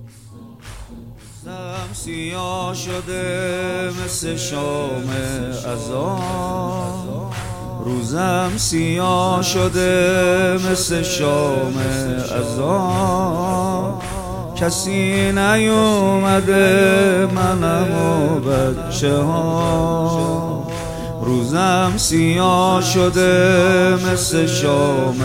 روزم سیاه شده مثل شام اذان، روزم سیاه شده مثل شام اذان. کسی نیومده منم و بچه ها، روزم سیاه شده مثل شام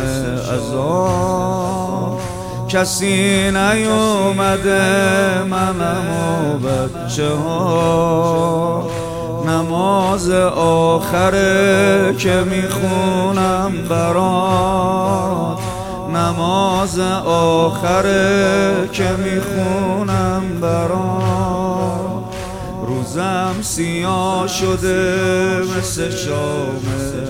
اذان. کسی نیومده منم و بچه ها، نماز آخره که میخونم برات، نماز آخره که میخونم برات. روزم سیاه شده مثل شام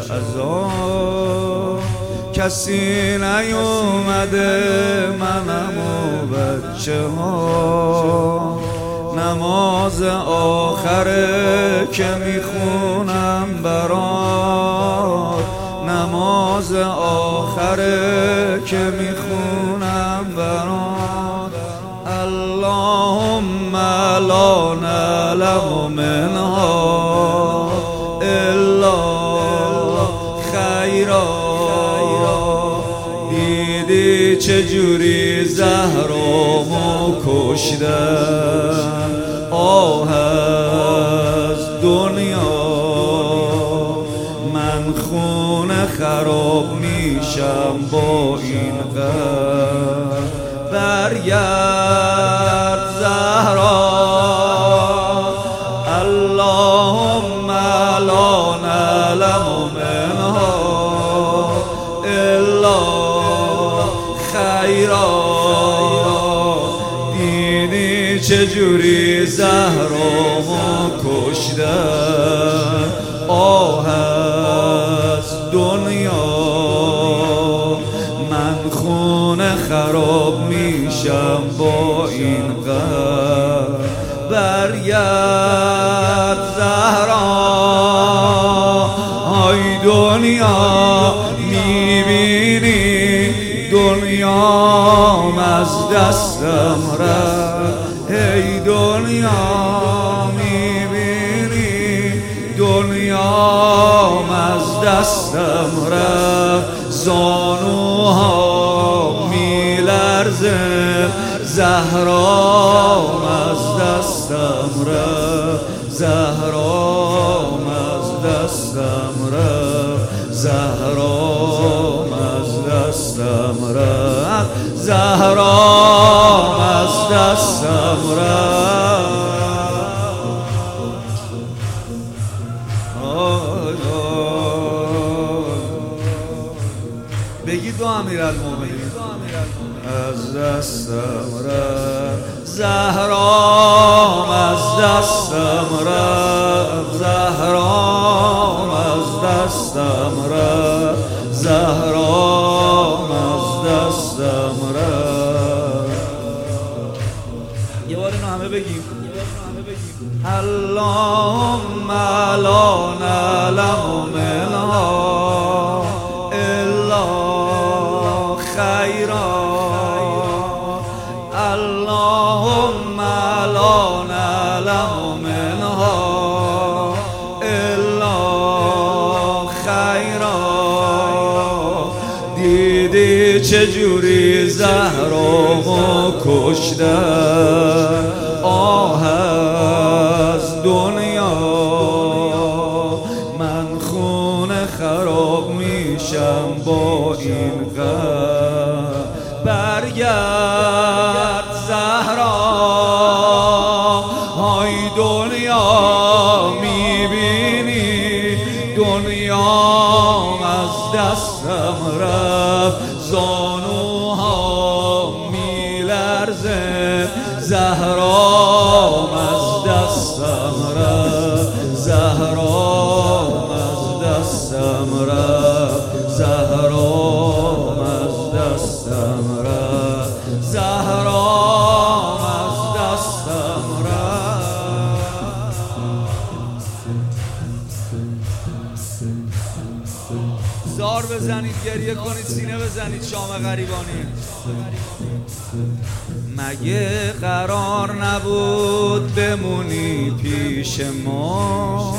اذان. کسی نیومده منم و بچه ها، نماز آخره که میخونم برات، نماز آخره که میخونم برات. اللهم لا نعلم منها الا خیرا. دیدی چجوری زهرامو کشتن، آه از دنیا من خونه خراب میشم با این غم. برگرد زهرا، اللهم لا نعلم منها الا خیرا. دیدی چجوری زهرامو کشتن، آه از دنیا من خونه خراب میشم با این غم. برگرد زهرا، ای دنیا میبینی دنیام از دستم رفت. ای دنیا میبینی دنیام از دستم رفت. زانوها میلرزه زهرام از دستم رفت، زهرام از دستم رفت، زهرام از دستم رفت، زهرام از دستم رفت. بگید دو امیرالمومنین. از دستم رفت زهرام، از دستم رفت زهرام، از دستم رفت زهرام، از دستم رفت. یه بار اینو همه بگیم. اللهم لا نعلم منها الا خیرا. اللهم لا نعلم منها الا خیرا. دیدی چجوری زهرامو کشتن، آه از دنیا من خونه خراب میشم با این غم. برگرد زهرا، های دنیا میبینی دنیام از دستم رفت. زانوها میلرزه زهرام از دستم رفت، زهرام از دستم رفت، زهرام از دستم رفت، زهرام از دستم رفت. زار بزنید، گریه کنید، سینه بزنید. شام غریبانی مگه قرار نبود بمونی پیش ما؟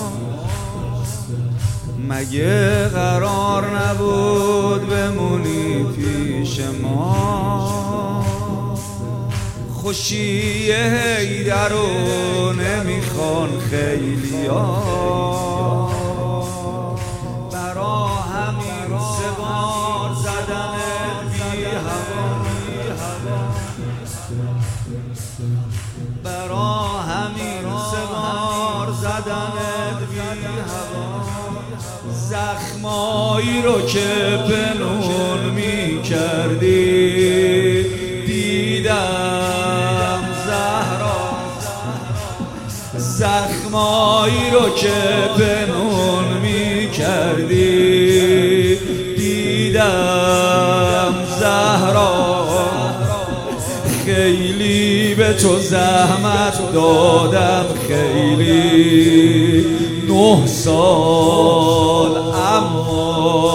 مگه قرار نبود بمونی پیش ما؟ خوشی حیدر رو نمیخوان خیلیا، برا همین سه بار زدنت بی هوا، برا همین سه بار زدنت بی هوا. زخمایی رو که پنهون می کردی دیدم زهرا، زخمایی رو که پنهون می کردی دیدم زهرا. خیلی به تو زحمت دادم، خیلی 9 سال، اما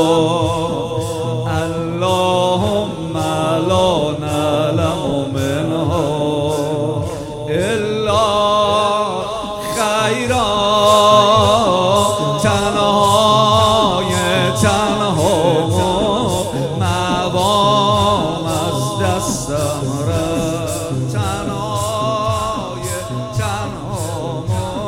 اللهم لا نعلم منها الا خیرا. تنهای تنها موام از دستم رفت، تنهای تنها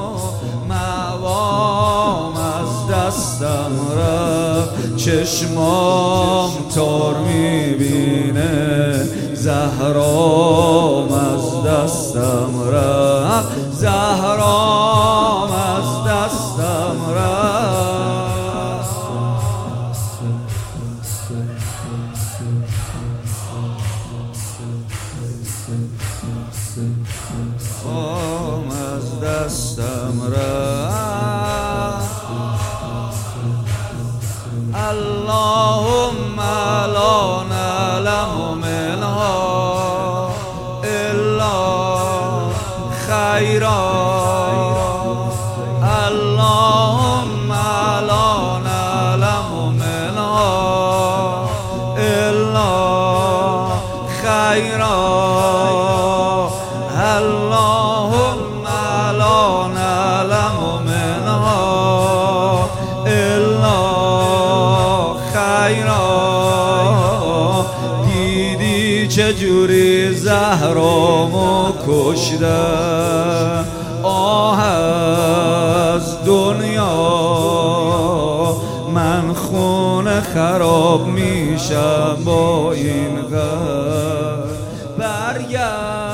موام از دستم رفت. چشمام تار میبینه زهرام از دستم رفت، زهرام از دستم رفت. از دستم رفت. اللهم لا نعلم منها الا خیرا. اللهم لا نعلم منها الا خیرا. اللهم لا نعلم منها الا خیرا. دیدی چجوری زهرامو کشتن، آه از دنیا من خونه خراب میشم با این غم. برگرد